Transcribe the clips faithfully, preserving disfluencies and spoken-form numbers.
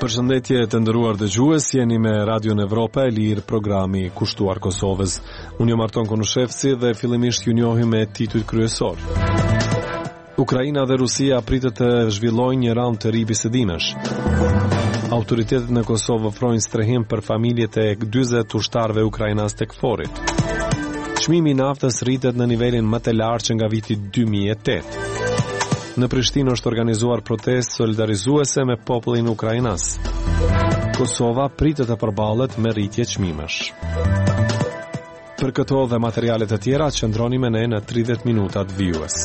Përshëndetje të nderuar dëgjues, jeni me Radio Evropa e Lirë, programi kushtuar Kosovës. Unë jam Arton Konushevci dhe fillimisht ju njohim me titujt kryesor. Ukraina dhe Rusia pritet të zhvillojnë një raund të ri bisedimesh. Autoritetet në Kosovë ofrojnë strehim për familjet e dyzet ushtarëve ukrainas tek forit. Çmimi i naftës rritet në nivelin më të lartë që nga viti dy mijë e tetë. Në Prishtinë është organizuar protestë solidarizuese me popullin ukrainas. Kosova pritet të përballet me rritje çmimesh. Për këto dhe materiale të tjera qëndroni me ne në tridhjetë minutat vijues.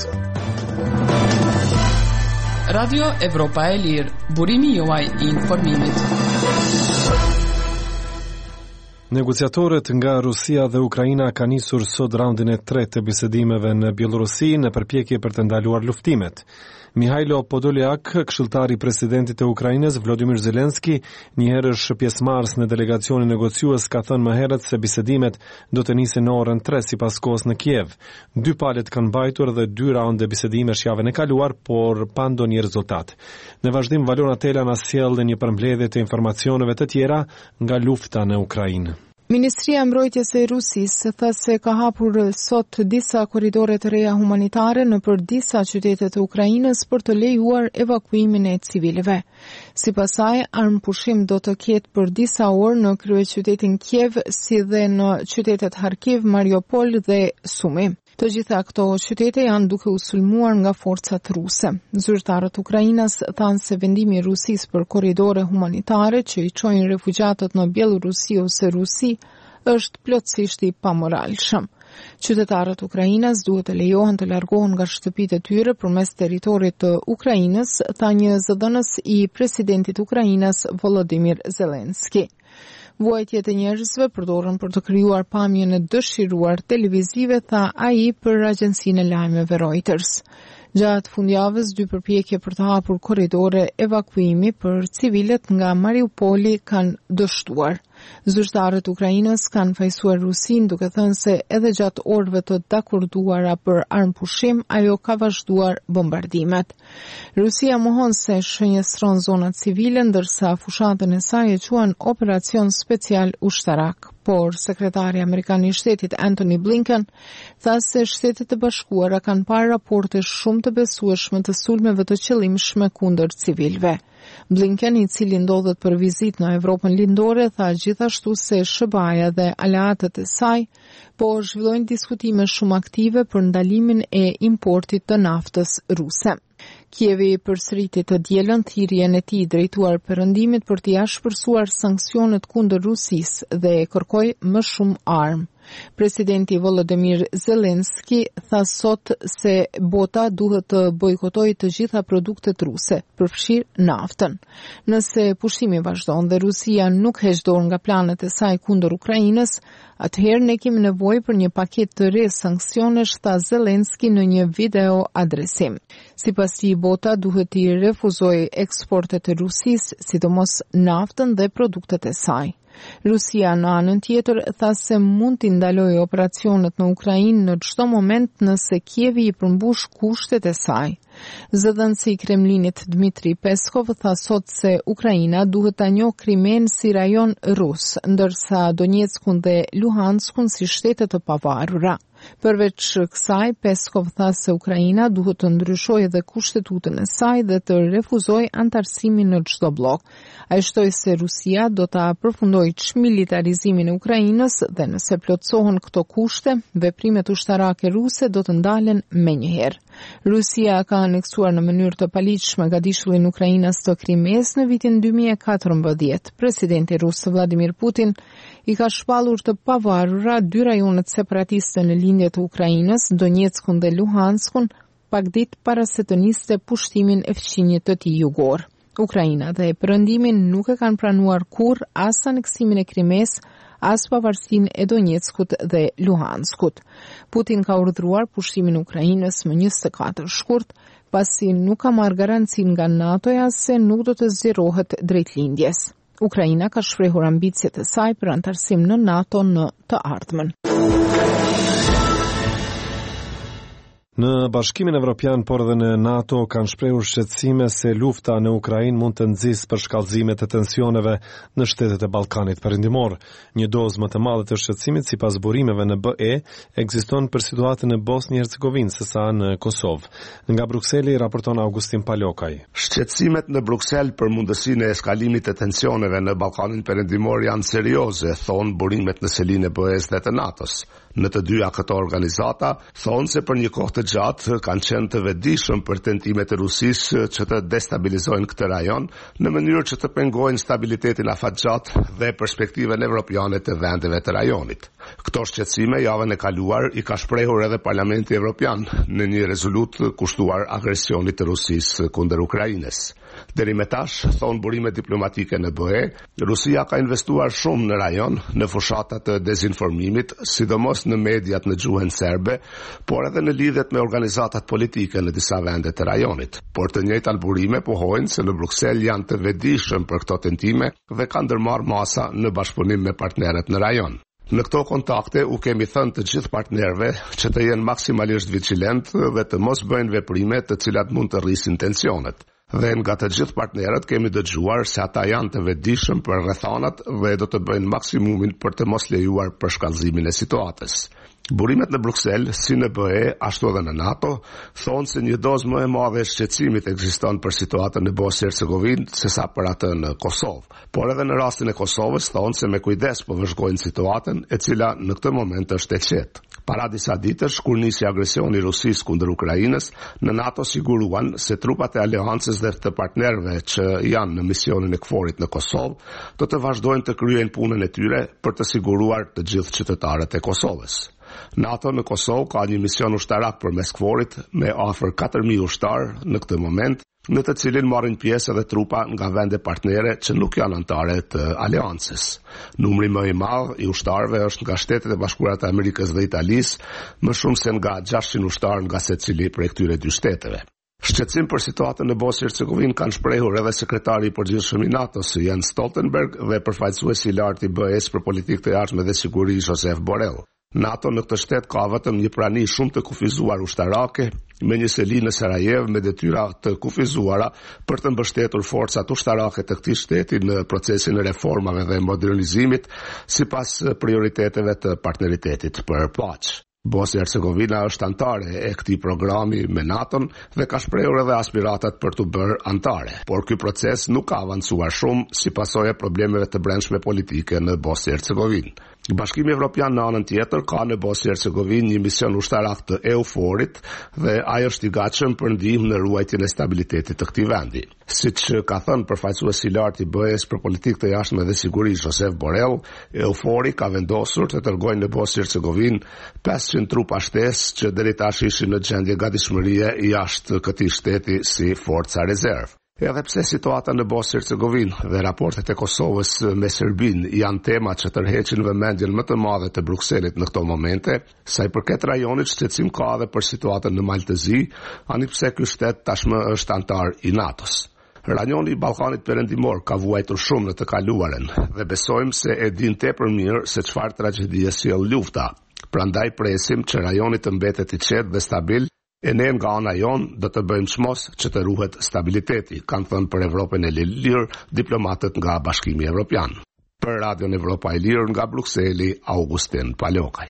Radio Evropa e Lirë, burimi juaj i informimit. Negociatorët nga Rusia dhe Ukraina kanë nisur sot raundin e tretë të bisedimeve në Bielorusi në përpjekje për të ndaluar luftimet. Mihailo Podolyak, këshilltari i presidentit të Ukrainës Volodymyr Zelenski, një herësh pjesëmarrës në delegacionin negociues, ka thënë më herët se bisedimet do të nisin në orën tre sipas kohës në Kiev. Dy palët kanë mbajtur dhe dy raunde bisedimesh javën e kaluar, por pa ndonjë rezultat. Në vazhdim, Valona Tela na sjell një përmbledhje të informacioneve të tjera nga lufta në Ukrainë. Ministria e Mbrojtjes e Rusisë tha se ka hapur sot disa korridore të reja humanitare nëpër disa qytete të Ukrainës për të lejuar evakuimin e civilëve. Sipas saj, armëpushim do të ketë për disa orë në kryeqytetin Kiev, si dhe në qytetet Kharkiv, Mariupol dhe Sumi. Të gjitha këto qytete janë duke u sulmuar nga forcat ruse. Zyrtarët Ukrainas thanë se vendimi i Rusisë për korridore humanitare që i çojnë refugjatët në Bielorusi ose Rusi është plotësisht i pamoralshëm. Qytetarët Ukrainas duhet të lejohen të largohen nga shtëpitë e tyre përmes territorit të Ukrainës, tha një zëdhënës i presidentit Ukrainas Volodymyr Zelenski. Vuajtjet e njerëzve përdoren për të krijuar pamjen e dëshiruar televizive, tha ai për agjencinë e lajmeve Reuters. Gjatë fundjavës, dy përpjekje për të hapur korridore evakuimi për civilët nga Mariupoli kanë dështuar. Zyrtarët Ukrainës kanë fajsuar Rusin duke thënë se edhe gjatë orëve të dakorduara për armëpushim, ajo ka vazhduar bombardimet. Rusia mohon se shënjestron zonat civile, ndërsa fushatën e saj e quan operacion special ushtarak. Por sekretari amerikan i shtetit Antony Blinken tha se Shtetet e Bashkuara kanë parë raporte shumë të besueshme të sulmeve të qëllimshme kundër civilëve. Blinken, i cili ndodhet për vizitë në Evropën lindore, tha gjithashtu se S B A-ja dhe aleatët e saj po zhvillojnë diskutime shumë aktive për ndalimin e importit të naftës ruse. Kievi përsëriti të dielën thirrjen e tij drejtuar perëndimit për t'i ashpërsuar sanksionet kundër Rusisë dhe kërkoi më shumë armë. Presidenti Volodymyr Zelenski tha sot se bota duhet të bojkotojë të gjitha produktet ruse, përfshirë naftën. Nëse pushtimi vazhdon dhe Rusia nuk heq dorë nga planet e saj kundër Ukrainës, atëherë ne kemi nevojë për një paketë të re sanksionesh, tha Zelenski në një video adresim. Sipas tij, bota duhet të refuzojë eksportet e Rusisë, sidomos naftën dhe produktet e saj. Rusia në anën tjetër tha se mund t'i ndalojë operacionet në Ukrainë në çdo moment nëse Kievi i përmbush kushtet e saj. Zëdhënësi i Kremlinit Dmitri Peskov tha sot se Ukraina duhet ta njohë Krimen si rajon rus, ndërsa Donetskun dhe Luhanskun si shtete të pavarura. Përveç kësaj, Peskov tha se Ukraina duhet të ndryshojë edhe kushtetutën e saj dhe të refuzojë antarësimin në çdo blok. Ai shtoi se Rusia do ta përfundojë çmilitarizimin e Ukrainës dhe nëse plotësohen këto kushte, veprimet ushtarake ruse do të ndalen menjëherë. Rusia ka aneksuar në mënyrë të paligjshme gadishullin Ukrainas të Krimes në vitin dy mijë e katërmbëdhjetë. Presidenti rus Vladimir Putin i ka shpallur të pavarura dy rajonet separatiste në lindje të Ukrainës, Donetskun dhe Luhanskun, pak ditë para se të niste pushtimin e fqinjit të tij jugor. Ukraina dhe perëndimin nuk e kanë pranuar kurrë as aneksimin e Krimes, as pavarësinë e Donetskut dhe Luhanskut. Putin ka urdhëruar pushtimin e Ukrainës më njëzet e katër shkurt, pasi nuk ka marrë garancinë nga NATO-ja se nuk do të zgjerohet drejt lindjes. Ukraina ka shprehur ambicjet e saj për antarësim në NATO në të ardhmen. Në Bashkimin Evropian, por edhe në NATO, kanë shprehur shqetësime se lufta në Ukrainë mund të nxjisë për shkallëzime të tensioneve në shtetet e Ballkanit Perëndimor. Një dozë më të madhe të shqetësimit sipas burimeve në B E ekziston për situatën në Bosnjë-Hercegovinë sesa në Kosovë. Nga Brukseli raporton Augustin Palokaj. Shqetësimet në Bruksel për mundësinë e eskalimit të tensioneve në Ballkanin Perëndimor janë serioze, thonë burimet në selinë e B E-s dhe të NATO-s. Në të dyja këto organizata thonë se për një kohë të gjatë kanë qenë të vetëdijshëm për tentimet e Rusisë që të destabilizojnë këtë rajon në mënyrë që të pengojnë stabilitetin afatgjat dhe perspektiven evropiane të vendeve të rajonit. Këto shqetësime javën e kaluar i ka shprehur edhe Parlamenti Evropian në një rezolut kushtuar agresionit të Rusisë kundër Ukrainës. Deri me tash, thonë burimet diplomatike në B E, Rusia ka investuar shumë në rajon, në fushatat të dezinformimit, sidomos në mediat në gjuhën serbe, por edhe në lidhet me organizatat politike në disa vende të rajonit. Por të njëjtat burime pohojnë se në Bruksel janë të vetëdijshëm për këto tentime dhe kanë ndërmarrë masa në bashkëpunim me partnerët në rajon. Në këto kontakte u kemi thënë të gjithë partnerëve që të jenë maksimalisht vigilent dhe të mos bëjnë veprime të cilat mund të rrisin tensionet. Dhe nga të gjithë partnerët kemi dëgjuar se ata janë të vetëdijshëm për rrethanat dhe do të bëjnë maksimumin për të mos lejuar përshkallëzimin e situatës. Burimet në Bruksel, si në B E, ashtu edhe në NATO, thonë se një dozë më e madhe e shqetësimit ekziston për situatën në Bosnjë-Hercegovinë sesa për atë në Kosovë. Por edhe në rastin e Kosovës thonë se me kujdes po vëzhgojnë situatën, e cila në këtë moment është e qetë. Para disa ditësh, kur nisi agresioni Rusisë kundër Ukrainës, në NATO siguruan se trupat e aleancës dhe të partnerëve që janë në misionin e K F O R-it në Kosovë do të vazhdojnë të kryejnë punën e tyre për të siguruar të gjithë qytetarët e Kosovës. NATO në Kosovë ka një mision ushtarak përmes K F O R-it me afër katër mijë ushtarë në këtë moment, në të cilin marrin pjesë edhe trupa nga vende partnere që nuk janë anëtare të aleancës. Numri më i madh i ushtarëve është nga Shtetet e Bashkuara të Amerikës dhe Italisë, më shumë se nga gjashtëqind ushtarë nga secili prej këtyre dy shteteve. Shqetësim për situatën në Bosnjë-Hercegovinë kanë shprehur edhe sekretari i përgjithshëm i NATO-s Jens Stoltenberg dhe përfaqësuesi i lartë i B E-s për politikë të jashtme dhe siguri Josep Borrell. NATO në këtë shtet ka vetëm një prani shumë të kufizuar ushtarake, me një seli në Sarajevo me detyra të kufizuara për të mbështetur forcat ushtarake të këtij shteti në procesin e reformave dhe modernizimit sipas prioriteteve të partneritetit për paqe. Bosnjë-Hercegovina është antare e këtij programi me NATO-n dhe ka shprehur edhe aspiratat për të bërë antare, por ky proces nuk ka avancuar shumë si pasojë e problemeve të brendshme politike në Bosnjë-Hercegovinë. Bashkimi Evropian në anën tjetër ka në Bosnjë-Hercegovinë një mision ushtarak të E U F O R-it dhe ai është i gatshëm për ndihmë në ruajtjen e stabilitetit të këtij vendi. Siç ka thënë përfaqësuesi i lartë i B E-s për politikë të jashtme dhe siguri Josep Borrell, E U F O R-i ka vendosur të dërgojnë në Bosnjë-Hercegovinë pesëqind trupa shtesë që deri tash ishin në gjendje gatishmërie jashtë këtij shteti si forca rezervë. Edhe pse situata në Bosnjë-Hercegovinë dhe raportet e Kosovës me Serbinë janë tema që tërheqin vëmendjen më të madhe të Brukselit në këto momente, sa i përket rajonit shqetësim ka edhe për situatën në Maltëzi, ani pse ky shtet tashmë është antar i NATO-s. Rajoni i Ballkanit Perëndimor ka vuajtur shumë në të kaluaren dhe besojmë se e din tepër mirë se çfarë tragjedie sjell lufta. Prandaj presim që rajoni të mbetet i qetë dhe stabil. E ne nga ana jonë do të bëjmë çmos që të ruhet stabiliteti, kanë thënë për Evropën e Lirë diplomatët nga Bashkimi Evropian. Për Radion Evropa e Lirë nga Brukseli, Augustin Palokaj.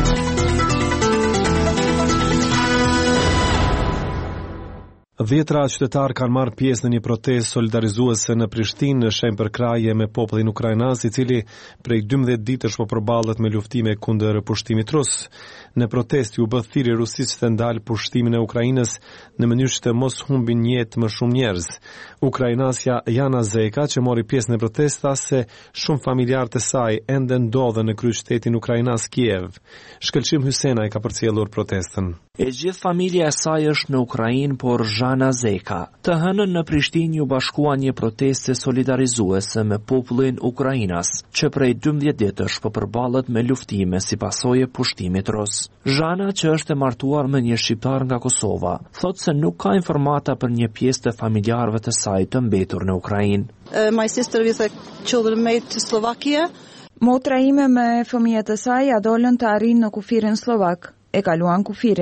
Dhjetra qytetarë kanë marrë pjesë në një protestë solidarizuese në Prishtinë në shenjë përkraje me popullin ukrainas, i cili prej dymbëdhjetë ditësh po përballet me luftime kundër pushtimit rus. Në protestë u bë thirrje Rusisë të ndalë pushtimin e Ukrainës në mënyrë që të mos humbin jetë më shumë njerëz. Ukrainasja Jana Zeka, që mori pjesë në protestë, tha se shumë familjarë të saj ende ndodhen në kryeqytetin ukrainas Kiev. Shkëlqim Hysena i ka përcjellur protestën. E gjithë familja e saj është në Ukrainë, por Jana Zeka. Të hënën në Prishtinë u bashkua një proteste solidarizuese me popullin ukrainas, që prej dymbëdhjetë ditësh po përballet me luftime si pasojë e pushtimit rus. Jana, që është e martuar me një shqiptar nga Kosova, thotë se nuk ka informata për një pjesë të familjarëve të saj të mbetur në Ukrainë. Uh, my sister with the children made to Slovakia. Motra ime me fëmijët e saj ja dolën të arrijnë në kufirin slovak. E kaluan kufirin.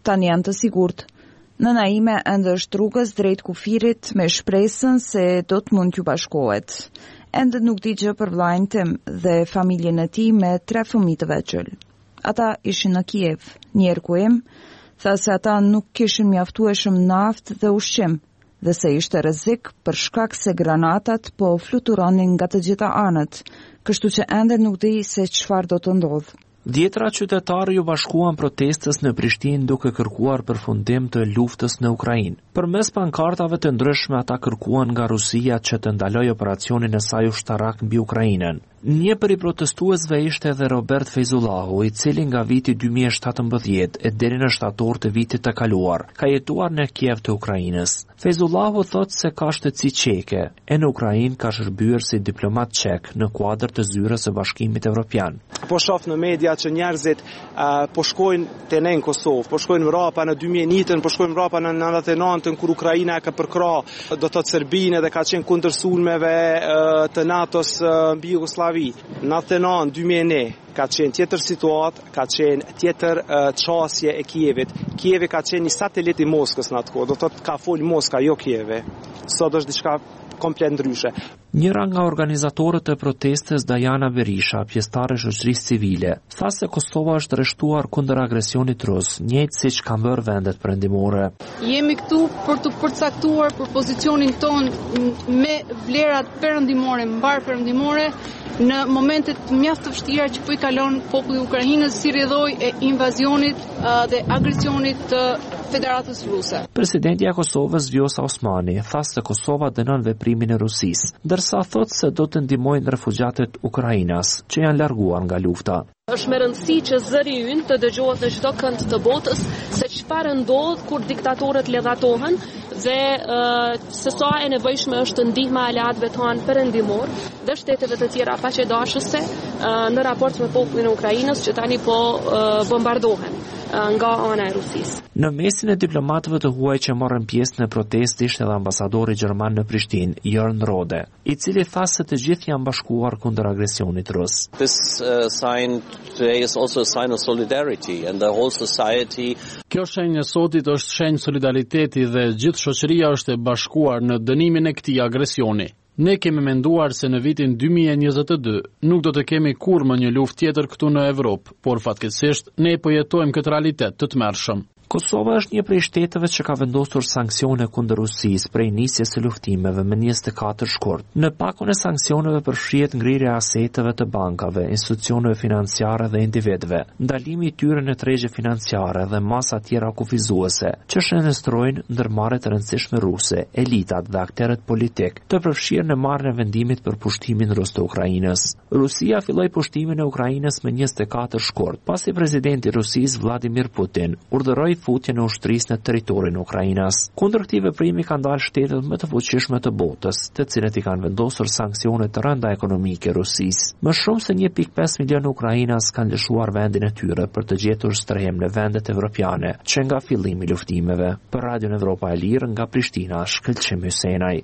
tani janë të sigurt. Nëna ime ende është rrugës drejt kufirit me shpresën se do të mund t'ju bashkohet. Ende nuk di gjë për vllajën tim dhe familjen e tij me tre fëmijë të vegjël. Ata ishin në Kiev. Një erkuim tha se ata nuk kishin mjaftueshëm naftë dhe ushqim dhe se ishte rrezik për shkak se granatat po fluturonin nga të gjitha anët, kështu që ende nuk di se çfarë do të ndodhë. Dhjetra qytetarë ju bashkuan protestës në Prishtinë duke kërkuar përfundim të luftës në Ukrainë. Përmes pankartave të ndryshme ata kërkuan nga Rusia që të ndalojë operacionin e saj ushtarak mbi Ukrainën. Një prej protestuesve ishte edhe Robert Fejzullahu, i cili nga viti dy mijë e shtatëmbëdhjetë e deri në shtator të vitit të kaluar ka jetuar në Kiev të Ukrainës. Fejzullahu thotë se ka shtetësi çeke e në Ukrainë ka shërbyer si diplomat çek në kuadër të zyrës së Bashkimit Evropian. Po shoh në media që njerëzit uh, po shkojnë te ne në Kosovë, po shkojnë mbrapa në dy mijë e njëtën, po shkojnë mbrapa në nëntëdhjetë e nëntën kur Ukraina ka përkrah, do të thotë Serbinë dhe ka qenë kundër sulmeve uh, të NATO-s mbi uh, Jugosllavi. nëntëdhjetë e nëntë dy mijë e një ka qenë tjetër situatë, ka qenë tjetër uh, çasje e Kievit. Kievi ka qenë një satelit i Moskës në atë kohë, do të thotë ka fol Moska, jo Kievi. Sot është diçka komplet ndryshe. Njëra nga organizatorët e protestës, Dajana Berisha, pjesëtare e shoqërisë civile, tha se Kosova është rreshtuar kundër agresionit rus, njëjtë siç kanë bërë vendet perëndimore. Jemi këtu për të përcaktuar për pozicionin ton me vlerat perëndimore, mbar perëndimore, në momentet mjaft të vështira që po i kalon populli i Ukrainës si rrjedhoj e invazionit uh, dhe agresionit të Federatës Ruse. Presidenti i Kosovës Vjosa Osmani tha se Kosova dënon veprimin e Rusisë, ndërsa thotë se do të ndihmojnë refugjatët ukrainas që janë larguar nga lufta. Është me rëndësi që zëri ynë të dëgjohet në çdo kënd të botës se çfarë ndodh kur diktatorët lëndatohen dhe uh, se sa e nevojshme është ndihma e aleatëve tanë perëndimor dhe shteteve të tjera paqëdashëse uh, në raport me popullin e Ukrainës që tani po uh, bombardohen nga ana e Rusisë. Në mesin e diplomatëve të huaj që morën pjesë në protestë ishte edhe ambasadori gjerman në Prishtinë, Jörn Rode, i cili tha se të gjithë janë bashkuar kundër agresionit rus. This uh, sign today is also a sign of solidarity and the whole society. Kjo shenjë e sotit është shenjë solidariteti dhe gjithë shoqëria është e bashkuar në dënimin e këtij agresioni. Ne kemi menduar se në vitin dy mijë e njëzet e dy nuk do të kemi kur më një luftë tjetër këtu në Evropë, por fatkeqësisht ne po jetojmë këtë realitet të tmerrshëm. Kosova është një prej shteteve që ka vendosur sanksione kundër Rusisë prej nisjes së luftimeve më njëzet e katër shkurt. Në pakun e sanksioneve përfshihet ngrirja e aseteve të bankave, institucioneve financiare dhe individëve, ndalimi i tyre në tregje financiare dhe masa tjera kufizuese, që shëndestrojnë ndërmarrje të rëndësishme ruse, elitat dhe aktorët politik, të përfshirë në marrjen e vendimit për pushtimin rus të Ukrainës. Rusia filloi pushtimin e Ukrainës më njëzet e katër shkurt, pasi presidenti i Rusisë Vladimir Putin urdhëroi futjen e ushtrisë në territorin e Ukrainës. Kundër këtij veprimi kanë dalë shtetet më të fuqishme të botës, të cilët i kanë vendosur sanksione të rënda ekonomike Rusisë. Më shumë se një pikë pesë milion ukrainas kanë lëshuar vendin e tyre për të gjetur strehim në vendet evropiane, që nga fillimi i luftimeve. Për Radion Evropa e Lirë nga Prishtina, Shkëlqim Hysenaj.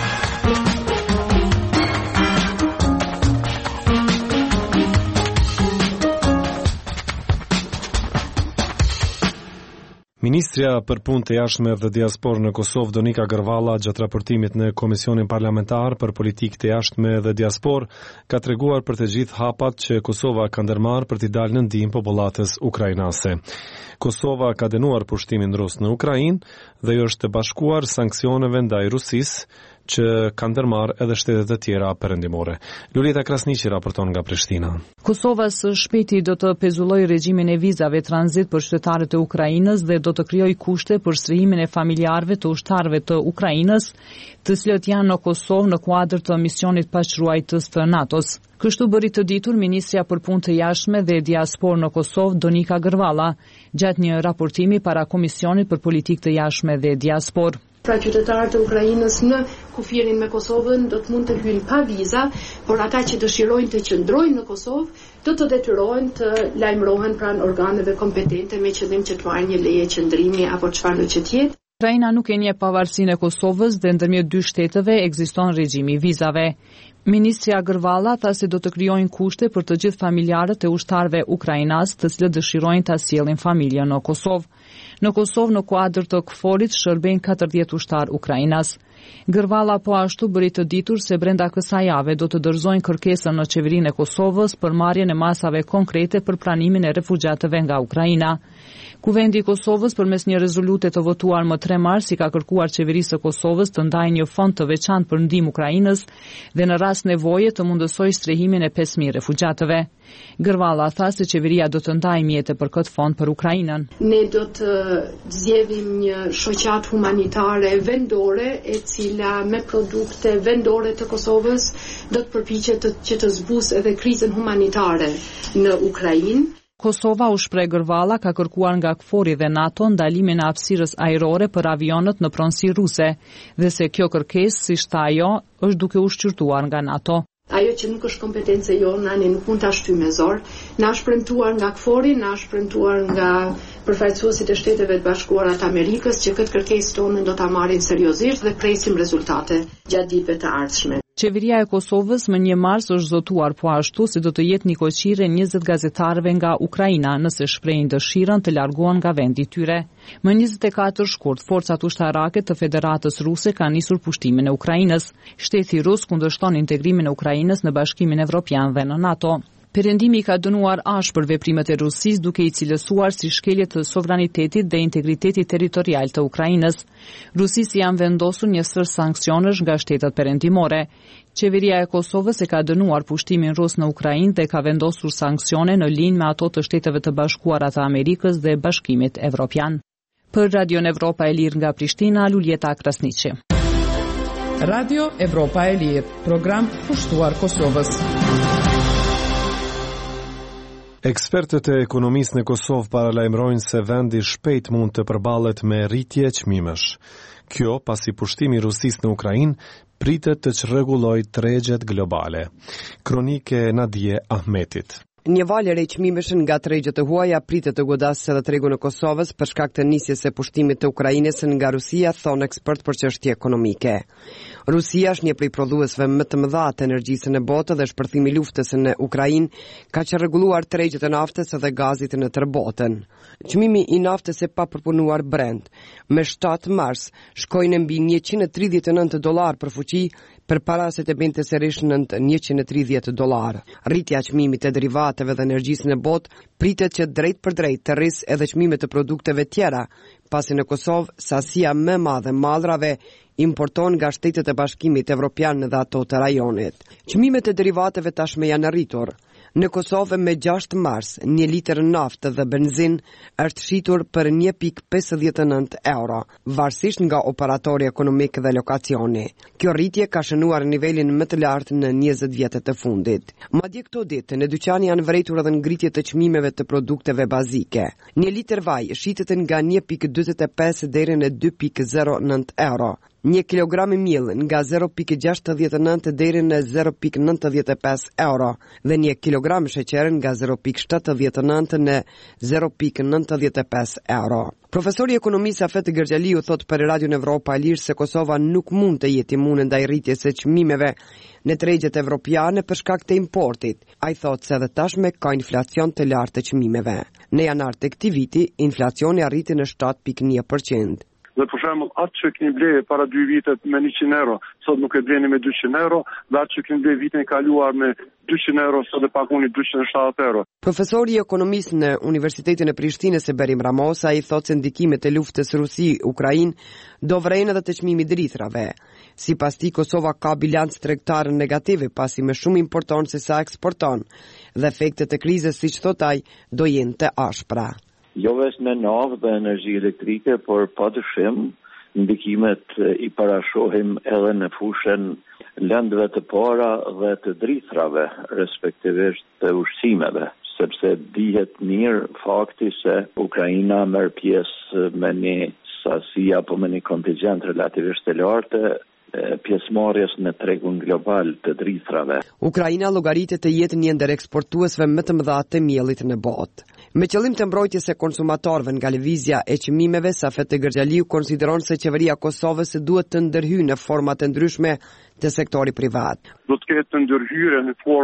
Ministrja për punë të jashtme dhe diasporë në Kosovë, Donika Gërvalla, gjatë raportimit në Komisionin Parlamentar për Politikë të Jashtme dhe Diasporë, ka treguar për të gjithë hapat që Kosova ka ndërmarrë për t'i dalë në ndihmë popullatës ukrainase. Kosova ka dënuar pushtimin rus në Ukrainë dhe i është bashkuar sanksioneve ndaj Rusisë, që kanë ndërmarrë edhe shtetet e tjera perëndimore. Lulita Krasniqi raporton nga Prishtina. Kosova së shpejti do të pezullojë regjimin e vizave tranzit për qytetarët e Ukrainës dhe do të krijojë kushte për strihimin e familjarëve të ushtarëve të Ukrainës, të cilët janë në Kosovë në kuadër të misionit paqëruajtës të NATO-s. Kështu bëri të ditur Ministrja për Punë të Jashtme dhe Diasporë në Kosovë, Donika Gërvalla, gjatë një raportimi para Komisionit për Politikë të Jashtme dhe Diasporë. Pra qytetarët e Ukrainës në kufirin me Kosovën do të mund të hyjnë pa viza, por ata që dëshirojnë të qëndrojnë në Kosovë do të detyrohen të lajmërohen pranë organeve kompetente me qëllim që të marrë një leje qëndrimi apo çfarë që të jetë. Ukraina nuk e njeh pavarësinë e Kosovës dhe ndërmjet dy shteteve ekziston regjimi vizave. Ministrja Gërvalla tha se do të krijojnë kushte për të gjithë familjarët e ushtarëve ukrainas të cilët dëshirojnë ta sjellin familjen në Kosovë. Në Kosovë, në kuadër të K F O R-it shërben katërdhjetë ushtar Ukrainas. Gërvalla po ashtu bëri të ditur se brenda kësaj jave do të dorëzojnë kërkesën në qeverinë e Kosovës për marrjen e masave konkrete për pranimin e refugjatëve nga Ukraina. Kuvendi i Kosovës përmes një rezolute të votuar më tre mars i ka kërkuar qeverisë së Kosovës të ndajë një fond të veçantë për ndihmë Ukrainës dhe në rast nevoje të mundësojë strehimin e pesë mijë refugjatëve. Gërvalla tha se qeveria do të ndajë mjete për këtë fond për Ukrainën. Ne do të zgjedhim një shoqatë humanitare vendore e cila me produkte vendore të Kosovës do të përpiqet të, që të zbusë edhe krizën humanitare në Ukrainë. Kosova, u shpreh Gërvalla, ka kërkuar nga K F O R-i dhe NATO ndalimin e hapësirës ajrore për avionët në pronësi ruse dhe se kjo kërkesë, siç tha ajo, është duke u shqyrtuar nga NATO. Ajo që nuk është kompetencë jone, ne nuk mund ta shtyjmë me zor. Na është premtuar nga K F O R-i, na është premtuar nga përfaqësuesit e Shteteve të Bashkuara të Amerikës që këtë kërkesë tonë do ta marrin seriozisht dhe presim rezultate gjatë ditëve të ardhshme. Qeveria e Kosovës më një mars është zotuar po ashtu se do të jetë një koqire njëzet gazetarëve nga Ukraina nëse shprehin dëshirën të largohen nga vendi i tyre. Më njëzet e katër shkurt, forcat ushtarake të Federatës Ruse kanë nisur pushtimin e Ukrainës. Shteti rus kundërshton integrimin e Ukrainës në Bashkimin Evropian dhe në NATO. Perëndimi ka dënuar ashpër veprimet e Rusisë duke i cilësuar si shkelje të sovranitetit dhe integritetit territorial të Ukrainës. Rusisë janë vendosur një sër sanksionesh nga shtetet perëndimore. Qeveria e Kosovës e ka dënuar pushtimin rus në Ukrainë dhe ka vendosur sanksione në linjë me ato të Shteteve të Bashkuara të Amerikës dhe Bashkimit Evropian. Për Radio Evropa e Lirë nga Prishtina, Luljeta Krasniqi. Radio Evropa e Lirë, program kushtuar Kosovës. Ekspertët e ekonomisë në Kosovë paralajmërojnë se vendi shpejt mund të përballet me rritje çmimesh. Kjo pasi pushtimi i Rusisë në Ukrainë pritet të çrregullojë tregjet globale. Kronike Nadije Ahmetit. Një valë e çmimesh nga tregjet e huaja pritet të godasë edhe tregun e Kosovës për shkak të nisjes së pushtimit të Ukrainës nga Rusia, thon ekspert për çështje ekonomike. Rusia është një prej prodhuesve më të mëdha të energjisë në botë dhe shpërthimi i luftës në Ukrainë ka çrregulluar tregjet e naftës dhe gazit në tërë botën. Çmimi i naftës e papërpunuar Brent me shtatë mars shkoi në mbi njëqind e tridhjetë e nëntë dollar për fuqi, përpara se të binte sërish në njëqind e tridhjetë dollar. Rritja e çmimit të derivateve dhe energjisë në botë pritet që drejt për drejt të rrisë edhe çmimet të produkteve tjera, pasi në Kosovë sasia më e madhe mallrave importon nga Shtetet e Bashkimit Evropian dhe ato të rajonit. Çmimet e derivateve tashmë janë rritur. Në Kosovë me gjashtë mars, një litër naftë dhe benzin është shitur për një pikë pesëdhjetë e nëntë euro, varësisht nga operatori ekonomik dhe lokacioni. Kjo rritje ka shënuar nivelin më të lartë në njëzet vjetet e fundit. Madje këto ditë në dyqan janë vërejtur edhe ngritje të çmimeve të produkteve bazike. Një litër vaj shitet nga një pikë dyzet e pesë deri në dy pikë zero nëntë euro. Një kilogram i miell nga zero pikë gjashtëdhjetë e nëntë deri në zero pikë nëntëdhjetë e pesë euro dhe një kilogram sheqer nga zero pikë shtatëdhjetë e nëntë në zero pikë nëntëdhjetë e pesë euro. Profesori i ekonomisë Afet Gergjaliu thot për Radio Evropa e Lirë se Kosova nuk mund të jetë imune ndaj rritjes së çmimeve në tregjet evropiane për shkak të importit. Ai thot se edhe tashmë ka inflacion të lartë të çmimeve. Në janar të këtij viti, inflacioni arriti në shtatë pikë një përqind. Dhe për shembull atë që keni ble para dy vitet me njëqind euro, sot nuk e bleni me dyqind euro, dhe atë që keni ble vitin e kaluar me dyqind euro, sot e pagoni dyqind e shtatëdhjetë euro. Profesori i ekonomisë në Universitetin e Prishtinës Berim Ramosa i thotë se ndikimet e luftës Rusi-Ukrainë do vrejnë edhe të çmimit drithrave. Sipas tij, Kosova ka bilanc tregtar negativ pasi më shumë importon se sa eksporton dhe efektet e krizës, siç thot ai, do jenë të ashpra. Jo vetëm në naftë dhe energji elektrike, por padyshim ndikimet i parashohim edhe në fushën lëndëve të para dhe të drithrave, respektivisht të ushqimeve, sepse dihet mirë fakti se Ukraina merr pjesë me një sasi apo me një kontingjent relativisht të lartë pjesëmarrjes në tregun global të drithrave. Ukraina llogaritet të jetë një ndër eksportuesve më të mëdha të miellit në botë. Me qëllim të mbrojtjes së konsumatorëve nga lëvizja e çmimeve, Safet Gergjaliu konsideron se qeveria e Kosovës duhet të ndërhyjë në forma të ndryshme të sektorit privat. Do të ketë ndërhyrje në forma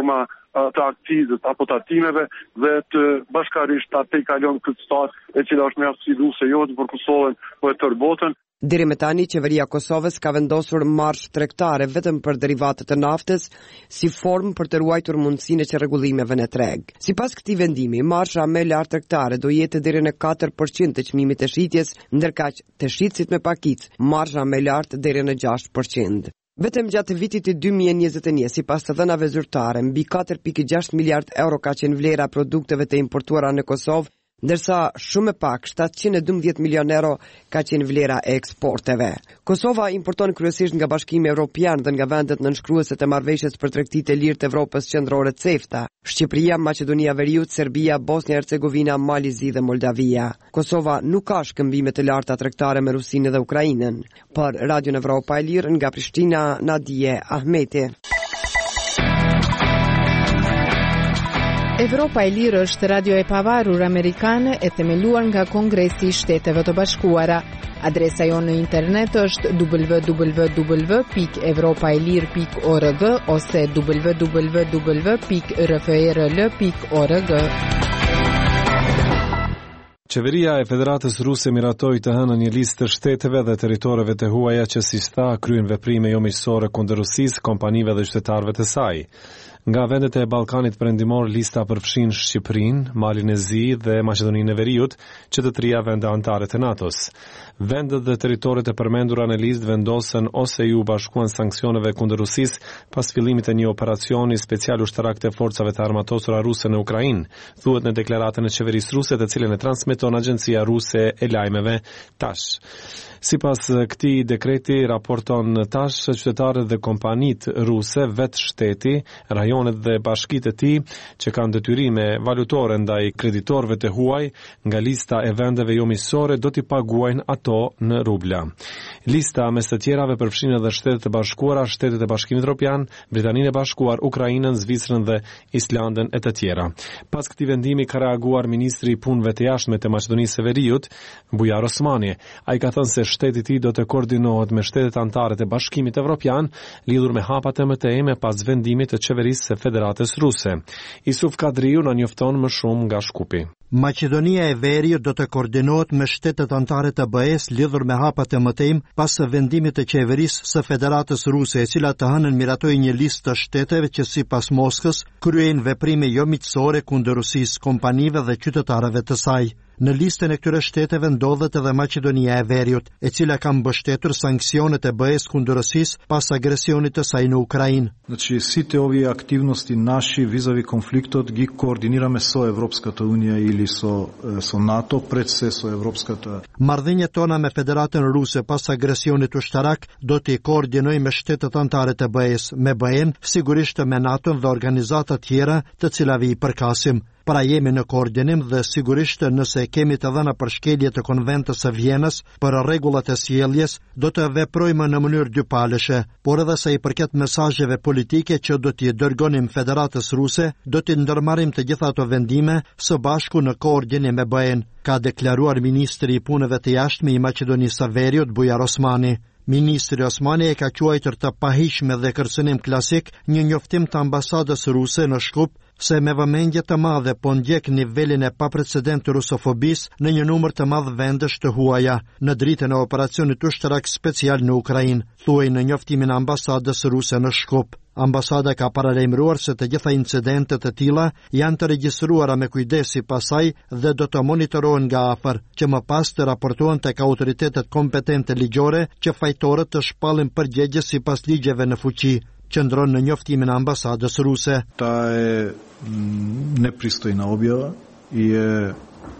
të akcizës apo të atimeve dhe të bashkarisht ta tejkalon këtë stat e cila është mjaft sfiduese jo vetëm për Kosovën, por tërë botën. Deri më tani, qeveria e Kosovës ka vendosur marrë tregtare vetëm për derivatet të naftës si formë për të ruajtur mundësinë e çrregullimeve në treg. Sipas këtij vendimi, marsha më e lartë tregtare do jetë deri në katër përqind të çmimit të shitjes, ndërkaq të shitësit me pakicë, marsha më e lartë deri në gjashtë përqind. Vetëm gjatë vitit të dy mijë e njëzet e një, sipas të dhënave zyrtare, mbi katër pikë gjashtë miliard euro ka qenë vlera e produkteve të importuara në Kosovë, ndërsa shumë e pak shtatëqind e dymbëdhjetë milion euro ka qenë vlera e eksporteve. Kosova importon kryesisht nga Bashkimi Evropian dhe nga vendet nënshkruese të marrëveshjes për tregtitë e lirë të Evropës qendrore CEFTA: Shqipëria, Maqedonia e Veriut, Serbia, Bosnia Hercegovina, Malizi dhe Moldavia. Kosova nuk ka shkëmbime të larta tregtare me Rusinë dhe Ukrainën. Për Radio Evropa e Lirë nga Prishtina, Nadije Ahmeti. Evropa e Lirë është radio e pavarur amerikane e themeluar nga Kongresi i Shteteve të Bashkuara. Adresa jonë në internet është w w w pikë evropaelir pikë org ose w w w pikë r f e r l pikë org. Qeveria e Federatës Ruse miratoi të hënën një listë të shteteve dhe territoreve të huaja që si sta kryen veprime jo miqësore kundër Rusisë, kompanive dhe qytetarëve të saj. Nga vendet e Ballkanit Perëndimor, lista përfshin Shqipërinë, Malin e Zi dhe Maqedoninë e Veriut, që të trija vende anëtare të NATO-s. Vendet dhe territoret e përmendura në listë vendosen ose ju bashkuan sanksioneve kundër Rusisë pas fillimit të një operacioni special ushtarak të forcave të armatosura ruse në Ukrainë, thuhet në deklaratën e qeverisë ruse, të cilën e transmeton Agjencia Ruse e Lajmeve TASS. Sipas këtij dekreti, raporton TASS, qytetarët dhe kompanitë ruse, vetë shteti, rajonet dhe bashkitë e tij që kanë detyrime valutore ndaj kreditorëve të huaj nga lista e vendeve jo miqësore do t'i paguajnë ato në rubla. Lista mes të tjerave përfshin edhe Shtetet e Bashkuara, Shtetet e Bashkimit Evropian, Britaninë e Bashkuar, Ukrainën, Zvicrën dhe Islandën e të tjera. Pas këtij vendimi ka reaguar ministri i punëve të jashtme të Maqedonisë së Veriut, Bujar Osmani. Ai ka thënë se shteti i tij do të koordinohet me shtetet anëtare të Bashkimit Evropian lidhur me hapat e mëtejme pas vendimit të qeverisë së Federatës Ruse. Isuf Kadriu na njofton më shumë nga Shkupi. Maqedonia e Veriut do të koordinohet me shtetet anëtare të B E-s lidhur me hapat e mëtejm pas vendimit të qeverisë së Federatës Ruse, e cila të hënën miratoi një listë të shteteve që sipas Moskës kryejnë veprime jo miqësore kundër Rusisë, kompanive dhe qytetarëve të saj. Në listën e këtyre shteteve ndodhet edhe Maqedonia e Veriut, e cila ka mbështetur sanksionet e B E-s kundër Rusisë pas agresionit të saj në Ukrainë. Znači, site ovi aktivnosti naši vizavi konfliktot gi koordinirame so Evropskата unija ili so, so NATO, pred se so Evropskata. Marrëdhëniet tona me Federatën Ruse pas agresionit ushtarak do t'i koordinojmë me shtetet anëtare të B E-s, me B E-n, sigurisht me NATO-n dhe organizata tjera të cilave i përkasim. Pra jemi në koordinim dhe sigurisht nëse kemi të dhëna për shkelje të konventës së Vjenës për rregullat e sjelljes, do të veprojmë në mënyrë dypalëshe, por edhe sa i përket mesazheve politike që do t'i dërgonim Federatës Ruse, do t'i ndërmarrim të gjitha ato vendime së bashku në koordinim me B E-n, ka deklaruar ministri i punëve të jashtme i Maqedonisë së Veriut, Bujar Osmani. Ministri Osmani e ka quajtur të pahishme dhe kërcënim klasik një njoftim të ambasadës ruse në Shkup se me vëmendje të madhe po ndjek nivelin e paprecedent të rusofobisë në një numër të madh vendesh të huaja në dritën e operacionit ushtarak special në Ukrainë, thuaj në njoftimin e ambasadës ruse në Shkup. Ambasada ka paralajmëruar se të gjitha incidentet e tilla janë të regjistruara me kujdes sipas saj dhe do të monitorohen nga afër, që më pas të raportohen tek autoritetet kompetente ligjore që fajtorët të shpallin përgjigje sipas ligjeve në fuqi, qëndron në njoftimin e ambasadës ruse. Ta je nepristojna objava i je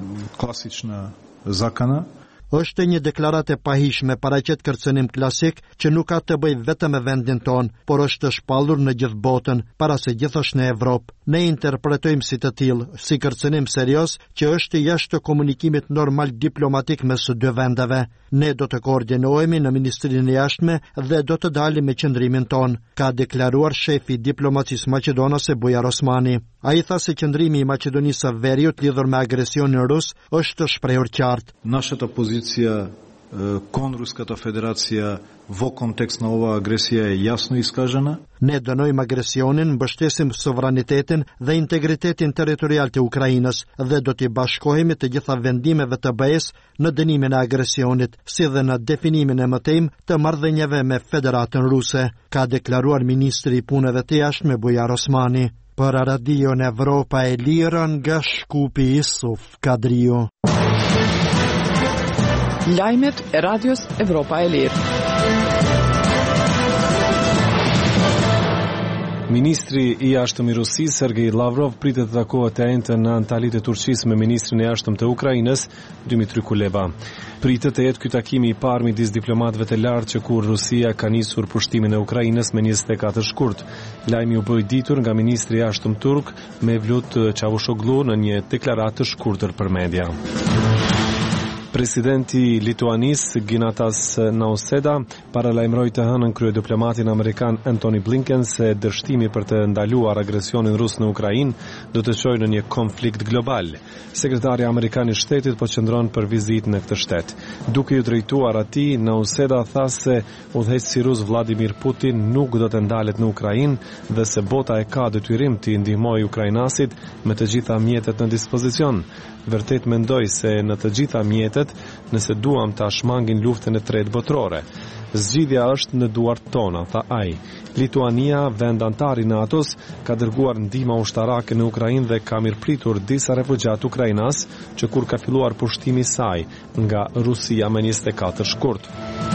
klasična zakana. Është një deklaratë e pahishme, paraqet kërcënim klasik që nuk ka të bëjë vetëm me vendin ton, por është shpallur në gjithë botën, para se gjithashtu në Evropë. Ne interpretojmë si të tillë, si kërcënim serioz që është jashtë komunikimit normal diplomatik mes së dy vendeve. Ne do të koordinohemi në Ministrinë e Jashtme dhe do të dalim me qëndrimin ton, ka deklaruar shefi i diplomacisë maqedonase Bujar Osmani. Ai tha se qëndrimi i Maqedonisë së Veriut lidhur me agresionin rus është shprehur qartë. Нашата позиция Конруската федерација во контекст на оваа агресија е јасно искажена. Не дënojmë agresionin, mbështesim sovranitetin dhe integritetin territorial të Ukrainës dhe do t'i bashkohemi të gjitha vendimeve të B E-s në dënimin e agresionit, si dhe në definimin e mëtejmë të marrëdhënieve me Federatën Ruse, ka deklaruar ministri i punëve të jashtme Bujar Osmani. Për Radion Evropa e Lirë nga Shkupi Isuf Kadrio. Lajmet e Radios Evropa e Lirë. Ministri i jashtëm i Rusisë Sergej Lavrov pritet të takohet e njëjtën në Antali të Turqisë me ministrin e jashtëm të Ukrainës Dmytro Kuleba. Pritet të jetë ky takimi i parë midis diplomatëve të lartë që kur Rusia ka nisur pushtimin e Ukrainës me njëzet e katër shkurt. Lajmi u bë i ditur nga ministri i jashtëm turk Mevlut Çavuşoglu në një deklaratë të shkurtër për media. Presidenti Lituanisë Ginatas Nausėda paralajmëroi të hënën kryediplomatin amerikan Antony Blinken se dështimi për të ndaluar agresionin rus në Ukrainë do të çojë në një konflikt global. Sekretari amerikan i shtetit po qëndron për vizitë në këtë shtet. Duke u drejtuar atij, Nausėda tha se udhëheqësi rus Vladimir Putin nuk do të ndalet në Ukrainë dhe se bota e ka detyrim të ndihmojë ukrainasit me të gjitha mjetet në dispozicion. Vërtet mendoj se në të gjitha mjetet, nëse duam ta shmangin luftën e tretë botërore. Zgjidhja është në duart tona, tha ai. Lituania, vend antar i NATO-s, ka dërguar ndihmë ushtarake në Ukrainë dhe ka mirëpritur disa refugjat ukrainas që kur ka filluar pushtimi i saj nga Rusia me njëzet e katër shkurt.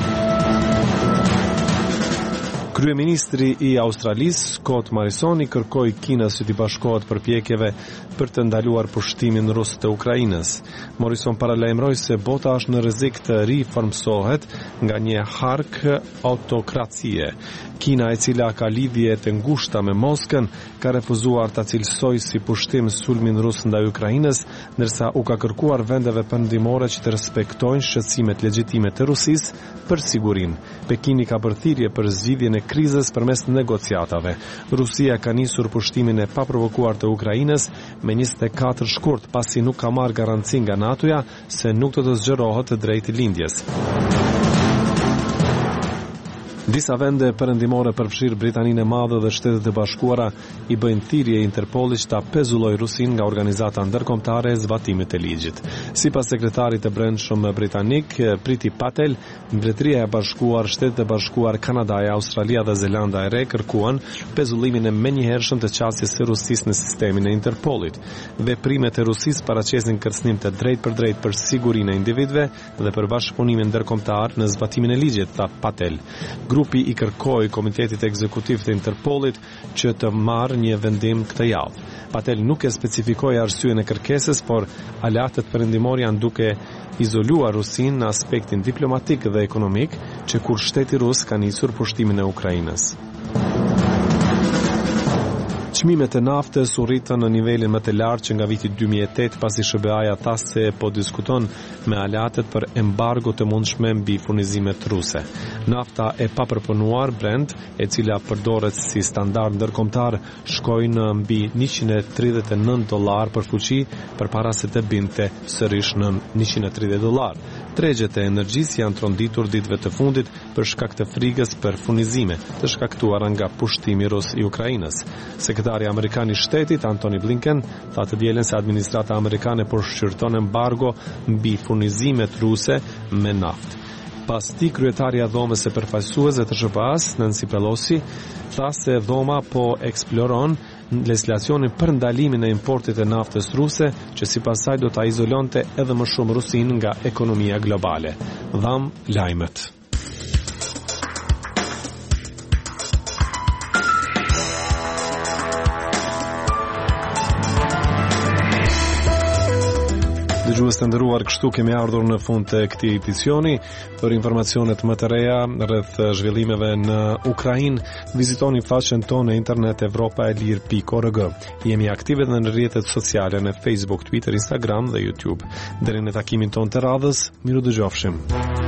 Kryeministri i Australisë, Scott Morrison, i kërkoi Kinës që t'i bashkohet përpjekjeve për të ndaluar pushtimin rus të Ukrainës. Morrison paralajmëroi se bota është në rrezik të riformsohet nga një hark autokracie. Kina, e cila ka lidhje të ngushta me Moskën, ka refuzuar ta cilësojë si pushtim sulmin rus ndaj Ukrainës, ndërsa u ka kërkuar vendeve perëndimore që të respektojnë shqetësimet legjitime të Rusisë për sigurinë. Pekini ka bërë thirrje për zgjidhjen e krizës përmes negociatave. Rusia ka nisur pushtimin e paprovokuar të Ukrainës me njëzet e katër shkurt pasi nuk ka marrë garanci nga NATO-ja se nuk do të zgjerohet drejt lindjes. Disa vende perëndimore përfshirë Britaninë e Madhe dhe Shtetet e Bashkuara i bëjnë thirrje Interpolit që ta pezullojë Rusin nga organizata ndërkombëtare e zbatimit të ligjit. Sipas sekretarit të brendshëm britanik Priti Patel, Mbretëria e Bashkuar, Shtetet e Bashkuar, Kanadaja, Australia dhe Zelanda e Re kërkuan pezullimin e menjëhershëm të qasjes së Rusisë në sistemin e Interpolit. Veprimet e Rusisë paraqesin kërcënim të drejtë për drejtë për sigurinë e individëve dhe për bashkëpunimin ndërkombëtar në zbatimin e ligjit, tha Patel. Grupi i kërkoi Komitetit Ekzekutiv të Interpolit që të marrë një vendim këtë javë. Patel nuk e specifikoi arsyeën e kërkesës, por aleatët perëndimor janë duke izoluar Rusinë në aspektin diplomatik dhe ekonomik, që kur shteti rus ka nisur pushtimin e Ukrainës. Çmimet e naftës u rritën në nivelin më të lartë që nga viti dy mijë e tetë pasi S B A-ja tha se po diskuton me aleatët për embargo të mundshme mbi furnizimet ruse. Nafta e papërpunuar Brent, e cila përdoret si standard ndërkombëtar, shkoi në mbi njëqind e tridhjetë e nëntë dollar për fuqi përpara se të binte sërish në njëqind e tridhjetë dollar. Tregjet e energjisë janë tronditur ditëve të fundit për shkak të frikës për furnizime të shkaktuara nga pushtimi rus i Ukrainës. Sekretari amerikan i shtetit Antony Blinken tha të dielën se administrata amerikane po shqyrton embargo mbi furnizimet ruse me naftë. Pas ti, kryetaria dhomës së përfaqësuese të S B A-s, Nancy Pelosi, tha se dhoma po eksploron legislacionin për ndalimin e importit të naftës ruse, që sipas saj do ta izolonte edhe më shumë Rusinë nga ekonomia globale. Dham lajmet. Dëgjues të nderuar, kështu kemi ardhur në fund të këtij edicioni. Për informacionet më të reja rreth zhvillimeve në Ukrainë, vizitoni faqen tonë në internet evropa e lir pikë org. Jemi aktive edhe në rrjetet sociale në Facebook, Twitter, Instagram dhe YouTube. Deri në takimin tonë të radhës, miru dëgjofshim.